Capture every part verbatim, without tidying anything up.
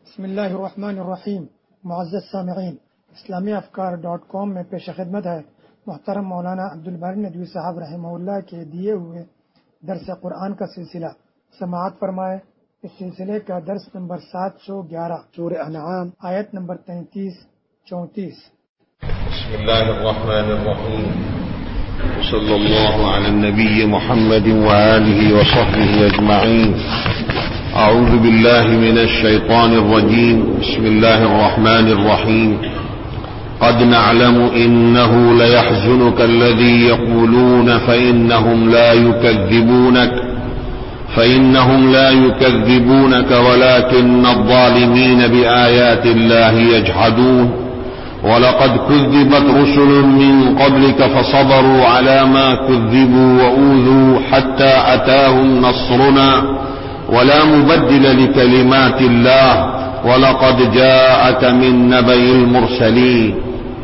بسم اللہ الرحمن الرحیم۔ معزز سامعین، اسلامی افکار ڈاٹ کام میں پیش خدمت ہے محترم مولانا عبدالباری ندوی صاحب رحمہ اللہ کے دیے ہوئے درس قرآن کا سلسلہ۔ سماعت فرمائے۔ اس سلسلے کا درس نمبر سات سو گیارہ، سورہ انعام، آیت نمبر تینتیس چونتیس۔ بسم اللہ الرحمن الرحیم، صلی اللہ علی النبی محمد وآلہ وصحبہ اجمعین۔ اعوذ باللہ من الشیطان الرجیم، بسم اللہ الرحمن الرحیم۔ قد نعلم انه ليحزنك الذي يقولون فإنهم لا يكذبونك فإنهم لا يكذبونك ولكن الظالمين بآيات الله يجحدون ولقد كذبت رسل من قبلك فصبروا على ما كذبوا وأوذوا حتى أتاهم نصرنا ولا مبدل لكلمات الله ولقد جاءك من نبأ المرسلين۔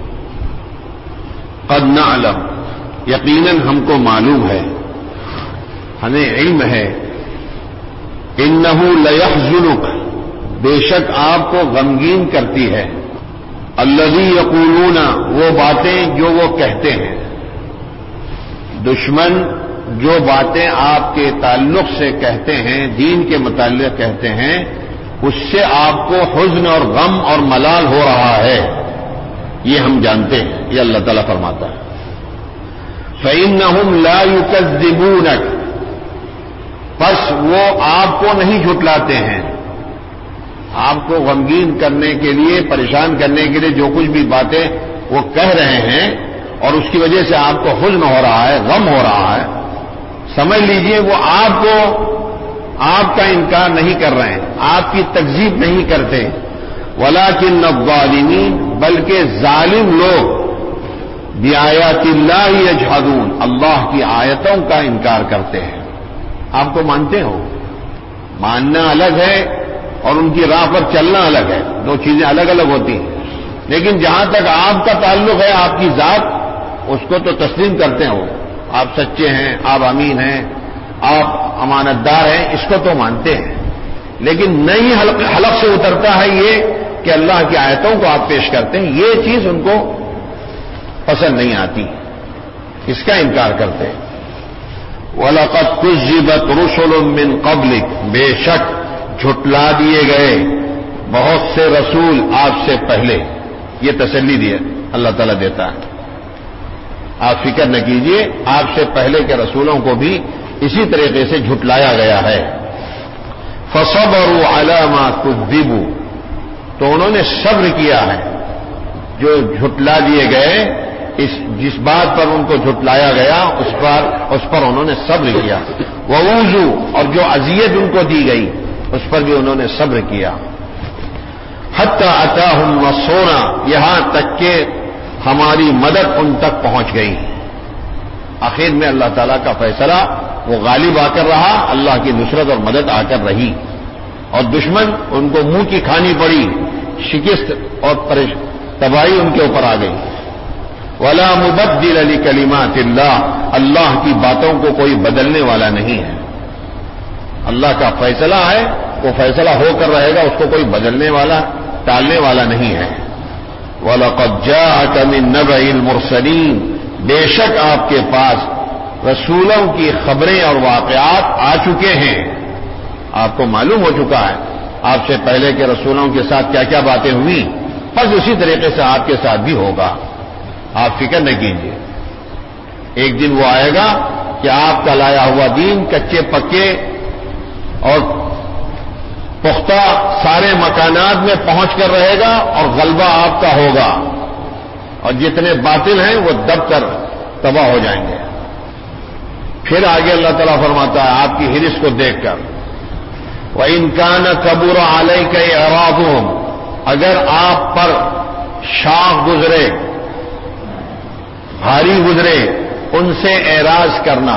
قد نعلم، یقیناً ہم کو معلوم ہے، ہمیں علم ہے، انه لیحزنک، بے شک آپ کو غمگین کرتی ہے، الذی یقولون، وہ باتیں جو وہ کہتے ہیں، دشمن جو باتیں آپ کے تعلق سے کہتے ہیں، دین کے متعلق کہتے ہیں، اس سے آپ کو حزن اور غم اور ملال ہو رہا ہے، یہ ہم جانتے ہیں، یہ اللہ تعالیٰ فرماتا ہے۔ فَإِنَّهُمْ لَا يُكَذِّبُونَكَ، پس وہ آپ کو نہیں جھٹلاتے ہیں، آپ کو غمگین کرنے کے لیے، پریشان کرنے کے لیے جو کچھ بھی باتیں وہ کہہ رہے ہیں اور اس کی وجہ سے آپ کو حزن ہو رہا ہے، غم ہو رہا ہے، سمجھ لیجئے وہ آپ کو، آپ کا انکار نہیں کر رہے ہیں، آپ کی تکذیب نہیں کرتے، وَلَٰكِنَّ الظَّالِمِينَ، بلکہ ظالم لوگ بِآيَاتِ اللَّهِ يَجْحَدُونَ، اللہ کی آیتوں کا انکار کرتے ہیں۔ آپ کو مانتے ہو، ماننا الگ ہے اور ان کی راہ پر چلنا الگ ہے، دو چیزیں الگ الگ ہوتی ہیں، لیکن جہاں تک آپ کا تعلق ہے، آپ کی ذات، اس کو تو تسلیم کرتے ہو، آپ سچے ہیں، آپ امین ہیں، آپ امانت دار ہیں، اس کو تو مانتے ہیں، لیکن نئی حلق حلق سے اترتا ہے یہ کہ اللہ کی آیتوں کو آپ پیش کرتے ہیں، یہ چیز ان کو پسند نہیں آتی، اس کا انکار کرتے ہیں۔ وَلَقَدْ كُذِّبَتْ رُسُلٌ مِّن قَبْلِكَ، بے شک جھٹلا دیے گئے بہت سے رسول آپ سے پہلے، یہ تسلی دی اللہ تعالیٰ دیتا ہے، آپ فکر نہ کیجئے، آپ سے پہلے کے رسولوں کو بھی اسی طریقے سے جھٹلایا گیا ہے۔ فَصَبَرُوا عَلَى مَا كُذِّبُوا، تو انہوں نے صبر کیا ہے، جو جھٹلا دیے گئے، اس جس بات پر ان کو جھٹلایا گیا اس پر اس پر انہوں نے صبر کیا، وَأُوذُوا، اور جو اذیت ان کو دی گئی اس پر بھی انہوں نے صبر کیا، حَتَّى أَتَاهُمْ نَصْرُنَا، یہاں تک کہ ہماری مدد ان تک پہنچ گئی۔ آخر میں اللہ تعالیٰ کا فیصلہ وہ غالب آ کر رہا، اللہ کی نصرت اور مدد آ کر رہی، اور دشمن ان کو منہ کی کھانی پڑی، شکست اور تباہی ان کے اوپر آ گئی۔ وَلَا مُبَدِّلَ لِكَلِمَاتِ اللَّهِ، اللہ کی باتوں کو کوئی بدلنے والا نہیں ہے، اللہ کا فیصلہ ہے، وہ فیصلہ ہو کر رہے گا، اس کو کوئی بدلنے والا، ٹالنے والا نہیں ہے۔ وَلَقَدْ جَاءَكَ مِن نَّبَإِ الْمُرْسَلِينَ، بے شک آپ کے پاس رسولوں کی خبریں اور واقعات آ چکے ہیں، آپ کو معلوم ہو چکا ہے آپ سے پہلے کے رسولوں کے ساتھ کیا کیا باتیں ہوئی، بس اسی طریقے سے آپ کے ساتھ بھی ہوگا، آپ فکر نہ کیجیے۔ ایک دن وہ آئے گا کہ آپ کا لایا ہوا دین کچے پکے اور پختہ سارے مکانات میں پہنچ کر رہے گا اور غلبہ آپ کا ہوگا، اور جتنے باطل ہیں وہ دب کر تباہ ہو جائیں گے۔ پھر آگے اللہ تعالیٰ فرماتا ہے آپ کی حرص کو دیکھ کر، وَإِن كَانَ كَبُرَ عَلَيْكَ إِعْرَاضُهُمْ، اگر آپ پر شاخ گزرے، بھاری گزرے، ان سے اعراض کرنا۔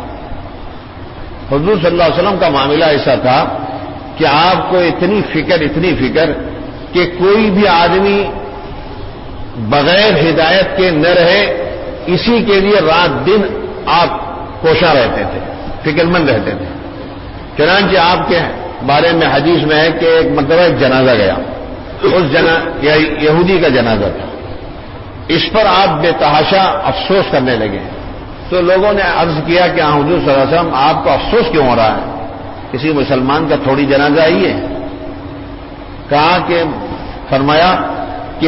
حضور صلی اللہ علیہ وسلم کا معاملہ ایسا تھا کہ آپ کو اتنی فکر اتنی فکر کہ کوئی بھی آدمی بغیر ہدایت کے نہ رہے، اسی کے لیے رات دن آپ کوشاں رہتے تھے، فکر مند رہتے تھے۔ چنانچہ آپ کے بارے میں حدیث میں ہے کہ ایک مرتبہ ایک جنازہ گیا، اس جنا یہودی کا جنازہ تھا، اس پر آپ بے تحاشا افسوس کرنے لگے، تو لوگوں نے عرض کیا کہ حضور صلی اللہ علیہ وسلم آپ کو افسوس کیوں ہو رہا ہے، کسی مسلمان کا تھوڑی جنازہ آئی ہے؟ کہا کہ فرمایا کہ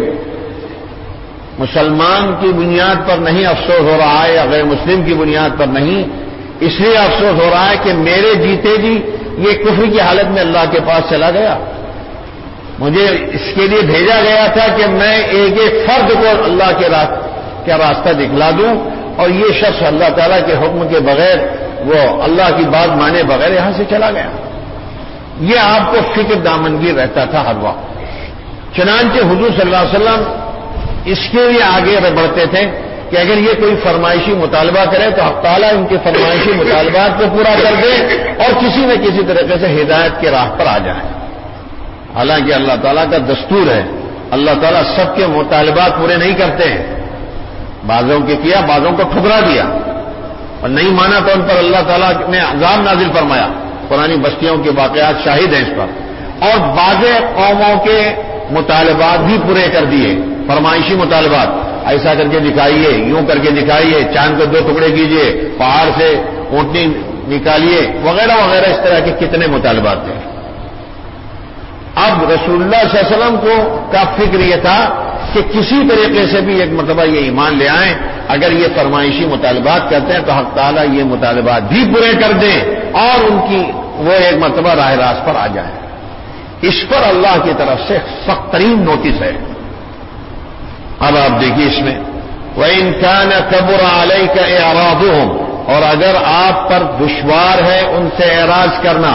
مسلمان کی بنیاد پر نہیں افسوس ہو رہا ہے یا غیر مسلم کی بنیاد پر نہیں، اس لیے افسوس ہو رہا ہے کہ میرے جیتے جی یہ کفر کی حالت میں اللہ کے پاس چلا گیا، مجھے اس کے لیے بھیجا گیا تھا کہ میں ایک ایک فرد کو اللہ کے کا راستہ دکھلا دوں، اور یہ شخص اللہ تعالیٰ کے حکم کے بغیر وہ اللہ کی بات مانے بغیر یہاں سے چلا گیا۔ یہ آپ کو فکر دامنگیر رہتا تھا ہر وقت۔ چنانچہ حضور صلی اللہ علیہ وسلم اس کے لیے آگے بڑھتے تھے کہ اگر یہ کوئی فرمائشی مطالبہ کرے تو حق تعالیٰ ان کے فرمائشی مطالبات کو پورا کر دے اور کسی نہ کسی طریقے سے ہدایت کے راہ پر آ جائے۔ حالانکہ اللہ تعالیٰ کا دستور ہے، اللہ تعالیٰ سب کے مطالبات پورے نہیں کرتے ہیں، بعضوں کے کیا، بعضوں کو ٹھکرا دیا، اور نہیں مانا تو ان پر اللہ تعالیٰ نے عذاب نازل فرمایا۔ پرانی بستیوں کے واقعات شاہد ہیں اس پر، اور بعض قوموں کے مطالبات بھی پورے کر دیے، فرمائشی مطالبات، ایسا کر کے دکھائیے، یوں کر کے دکھائیے، چاند کو دو ٹکڑے کیجیے، پہاڑ سے اونٹنی نکالیے، وغیرہ وغیرہ، اس طرح کے کتنے مطالبات تھے۔ اب رسول اللہ صلی اللہ علیہ وسلم کو کا فکر یہ تھا کہ کسی طریقے سے بھی ایک مرتبہ یہ ایمان لے آئیں، اگر یہ فرمائشی مطالبات کرتے ہیں تو حق تعالیٰ یہ مطالبات بھی پورے کر دیں اور ان کی وہ ایک مرتبہ راہ راست پر آ جائیں۔ اس پر اللہ کی طرف سے سخت ترین نوٹس ہے۔ اب آپ دیکھیے اس میں وَإِن كَانَ كَبُرَ عَلَيْكَ إِعْرَاضُهُمْ، اور اگر آپ پر دشوار ہے ان سے اعراض کرنا،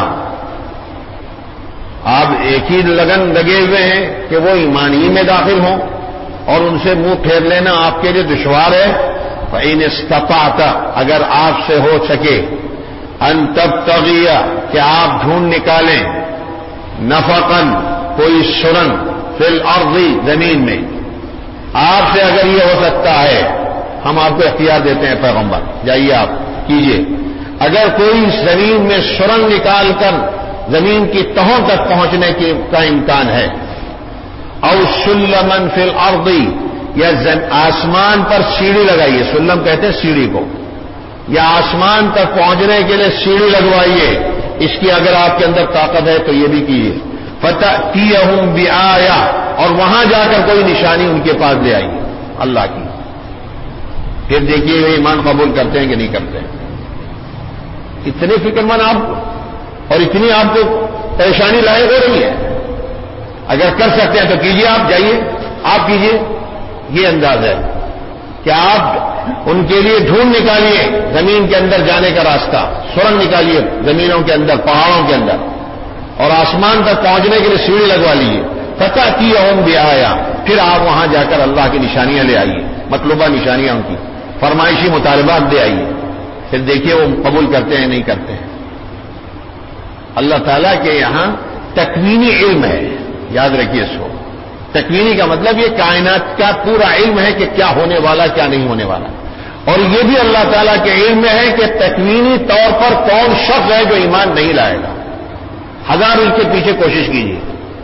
آپ ایک ہی لگن لگے ہوئے ہیں کہ وہ ایمان ہی میں داخل ہوں اور ان سے منہ پھیر لینا آپ کے لیے دشوار ہے، فَإِنِ اسْتَطَعْتَ، اگر آپ سے ہو سکے، أَن تَبْتَغِيَ، کہ آپ ڈھونڈ نکالیں، نَفَقًا، کوئی سرنگ، فِي الْأَرْضِ، زمین میں، آپ سے اگر یہ ہو سکتا ہے، ہم آپ کو اختیار دیتے ہیں پیغمبر، جائیے آپ کیجئے، اگر کوئی زمین میں سرنگ نکال کر زمین کی تہوں تک پہنچنے کا امکان ہے، او سلمن فی الارض، یا آسمان پر سیڑھی لگائیے، سلم کہتے ہیں سیڑھی کو، یا آسمان تک پہنچنے کے لیے سیڑھی لگوائیے، اس کی اگر آپ کے اندر طاقت ہے تو یہ بھی کیجیے، فَتَأْتِيَهُمْ بِآيَةٍ، اور وہاں جا کر کوئی نشانی ان کے پاس لے آئیے اللہ کی، پھر دیکھیے وہ ایمان قبول کرتے ہیں کہ نہیں کرتے ہیں۔ اتنے فکر مند آپ اور اتنی آپ کو پریشانی لاحق ہو رہی ہے، اگر کر سکتے ہیں تو کیجیے، آپ جائیے، آپ کیجیے۔ یہ انداز ہے کہ آپ ان کے لیے ڈھونڈ نکالیے زمین کے اندر جانے کا راستہ، سرنگ نکالیے زمینوں کے اندر، پہاڑوں کے اندر، اور آسمان تک پہنچنے کے لیے سیڑھی لگوا لیجیے، فَتَأْتِيَهُمْ بِآيَةٍ، پھر آپ وہاں جا کر اللہ کی نشانیاں لے آئیے، مطلوبہ نشانیاں ان کی، فرمائشی مطالبات لے آئیے، پھر دیکھیے وہ قبول کرتے ہیں نہیں کرتے ہیں۔ اللہ تعالیٰ کے یہاں تکوینی علم ہے، یاد رکھیے اس کو، تکوینی کا مطلب یہ کائنات کا پورا علم ہے کہ کیا ہونے والا کیا نہیں ہونے والا، اور یہ بھی اللہ تعالیٰ کے علم میں ہے کہ تکوینی طور پر کون شخص ہے جو ایمان نہیں لائے گا، ہزار اس کے پیچھے کوشش کیجیے،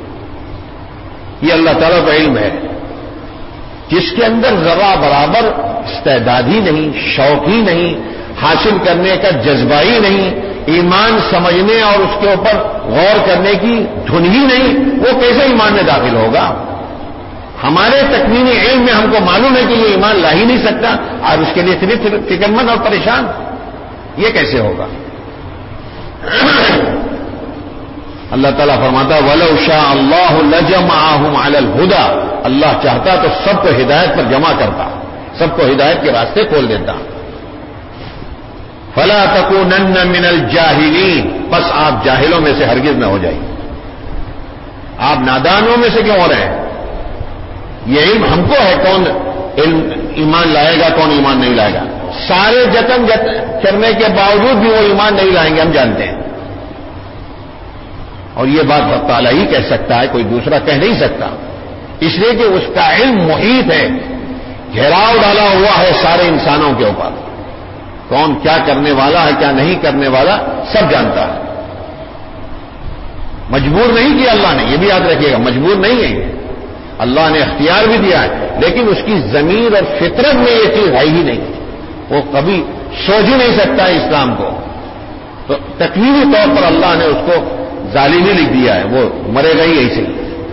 یہ اللہ تعالیٰ کا علم ہے، جس کے اندر ذرا برابر استعداد ہی نہیں، شوق ہی نہیں، حاصل کرنے کا جذبہ ہی نہیں، ایمان سمجھنے اور اس کے اوپر غور کرنے کی دھن ہی نہیں، وہ کیسے ایمان میں داخل ہوگا؟ ہمارے تکوینی علم میں ہم کو معلوم ہے کہ یہ ایمان لا ہی نہیں سکتا، اور اس کے لیے اتنی فکر مند اور پریشان، یہ کیسے ہوگا؟ اللہ تعالیٰ فرماتا وَلَوْ شَاءَ اللَّهُ لَجَمَعَهُمْ عَلَى الْهُدَى، اللہ چاہتا تو سب کو ہدایت پر جمع کرتا، سب کو ہدایت کے راستے کھول دیتا۔ فَلَا تَكُونَنَّ مِنَ الْجَاهِلِينَ، بس آپ جاہلوں میں سے ہرگز نہ ہو جائیں۔ آپ نادانوں میں سے کیوں ہو رہے ہیں؟ یہ علم ہم کو ہے کون علم ایمان لائے گا کون ایمان نہیں لائے گا، سارے جتن کرنے کے باوجود بھی وہ ایمان نہیں لائیں گے، ہم جانتے ہیں، اور یہ بات اللہ تعالیٰ ہی کہہ سکتا ہے، کوئی دوسرا کہہ نہیں سکتا، اس لیے کہ اس کا علم محیط ہے، گھیراؤ ڈالا ہوا ہے سارے انسانوں کے اوپر، کون کیا کرنے والا ہے کیا نہیں کرنے والا سب جانتا ہے۔ مجبور نہیں کیا اللہ نے، یہ بھی یاد رکھیے گا، مجبور نہیں ہے یہ، اللہ نے اختیار بھی دیا ہے، لیکن اس کی ضمیر اور فطرت میں یہ چیز ہے ہی نہیں، وہ کبھی سوچ ہی نہیں سکتا ہے اسلام کو، تو تکلیفی طور پر اللہ نے اس کو ظالم ہی لکھ دیا ہے، وہ مرے گا ہی ایسے ہی۔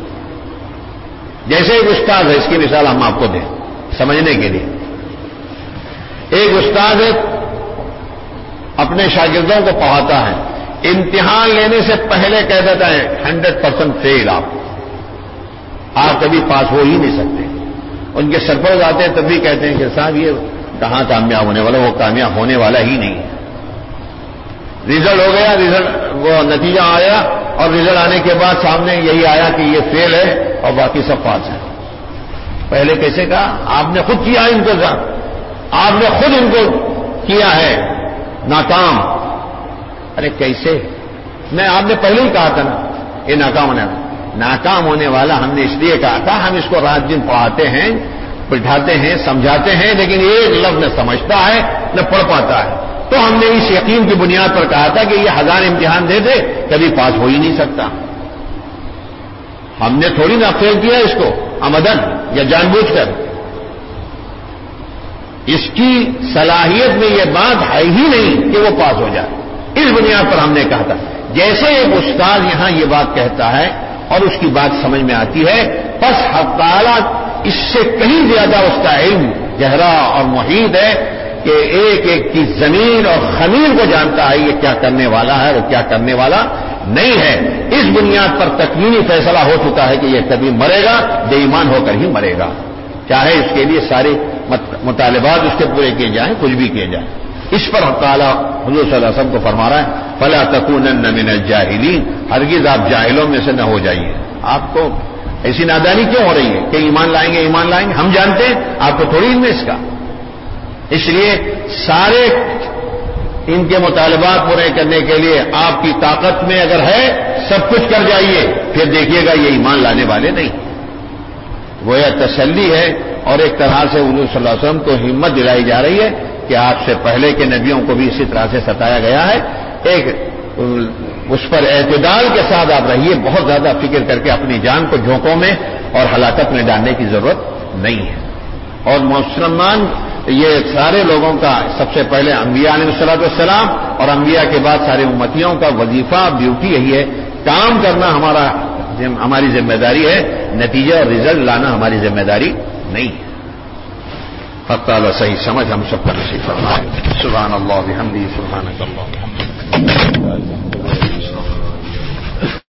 جیسے ایک استاد ہے، اس کی مثال ہم آپ کو دیں سمجھنے کے لیے۔ ایک استاد ہے، اپنے شاگردوں کو پڑھاتا ہے، امتحان لینے سے پہلے کہہ دیتا ہے ہنڈریڈ پرسینٹ فیل، آپ آپ کبھی پاس ہو ہی نہیں سکتے۔ ان کے سرپرست آتے ہیں تب بھی کہتے ہیں کہ صاحب یہ کہاں کامیاب ہونے والا، وہ کامیاب ہونے والا ہی نہیں ہے۔ ریزلٹ ہو گیا، ریزلٹ وہ نتیجہ آیا، اور ریزلٹ آنے کے بعد سامنے یہی آیا کہ یہ فیل ہے اور باقی سب پاس ہیں۔ پہلے کیسے کہا؟ آپ نے خود کیا انتظام، آپ نے خود ان کو کیا ہے ناکام۔ ارے کیسے؟ میں آپ نے پہلے ہی کہا تھا نا یہ ناکام ہونے والا، ناکام ہونے والا ہم نے اس لیے کہا تھا، ہم اس کو رات دن پڑھاتے ہیں، بٹھاتے ہیں، سمجھاتے ہیں، لیکن ایک لفظ نہ سمجھتا ہے نہ پڑھ پاتا ہے، تو ہم نے اس یقین کی بنیاد پر کہا تھا کہ یہ ہزار امتحان دے دے کبھی پاس ہو ہی نہیں سکتا۔ ہم نے تھوڑی نہ فیل کیا اس کو عمدن یا جان بوجھ کر، اس کی صلاحیت میں یہ بات ہے ہی نہیں کہ وہ پاس ہو جائے، اس بنیاد پر ہم نے کہا تھا۔ جیسے ایک استاد یہاں یہ بات کہتا ہے اور اس کی بات سمجھ میں آتی ہے، پس حق تعالی اس سے کہیں زیادہ اس کا علم گہرا اور محیط ہے کہ ایک ایک کی ضمیر اور خمیر کو جانتا ہے، یہ کیا کرنے والا ہے اور کیا کرنے والا نہیں ہے۔ اس بنیاد پر تکوینی فیصلہ ہو چکا ہے کہ یہ کبھی مرے گا، بے ایمان ہو کر ہی مرے گا، چاہے اس کے لیے سارے مطالبات اس کے پورے کیے جائیں، کچھ بھی کیے جائیں۔ اس پر حق تعالی حضور صلی اللہ علیہ وسلم کو فرما رہا ہے فلا تکونن من الجاہلین، ہرگز آپ جاہلوں میں سے نہ ہو جائیے۔ آپ کو ایسی نادانی کیوں ہو رہی ہے کہ ایمان لائیں گے ایمان لائیں گے؟ ہم جانتے ہیں، آپ کو تھوڑی علم ہے اس کا۔ اس لیے سارے ان کے مطالبات پورے کرنے کے لیے آپ کی طاقت میں اگر ہے سب کچھ کر جائیے، پھر دیکھیے گا یہ ایمان لانے والے نہیں۔ وہ یہ تسلی ہے، اور ایک طرح سے حضور صلی اللہ علیہ وسلم کو ہمت دلائی جا رہی ہے کہ آپ سے پہلے کے نبیوں کو بھی اسی طرح سے ستایا گیا ہے، ایک اس پر اعتدال کے ساتھ آپ رہیے، بہت زیادہ فکر کر کے اپنی جان کو جھونکوں میں اور ہلاکت میں ڈالنے کی ضرورت نہیں ہے۔ اور مسلمان یہ سارے لوگوں کا سب سے پہلے انبیاء علیہ الصلوۃ والسلام اور انبیاء کے بعد سارے امتیوں کا وظیفہ ڈیوٹی یہی ہے، کام کرنا ہمارا ہماری ذمہ داری ہے، نتیجہ اور رزلٹ لانا ہماری ذمہ داری نہیں ہے۔ حق تعالی صحیح سمجھ ہم سب کا نصیب فرمائے۔ سبحان اللہ بحمدہ، سبحانک اللہم وبحمدک۔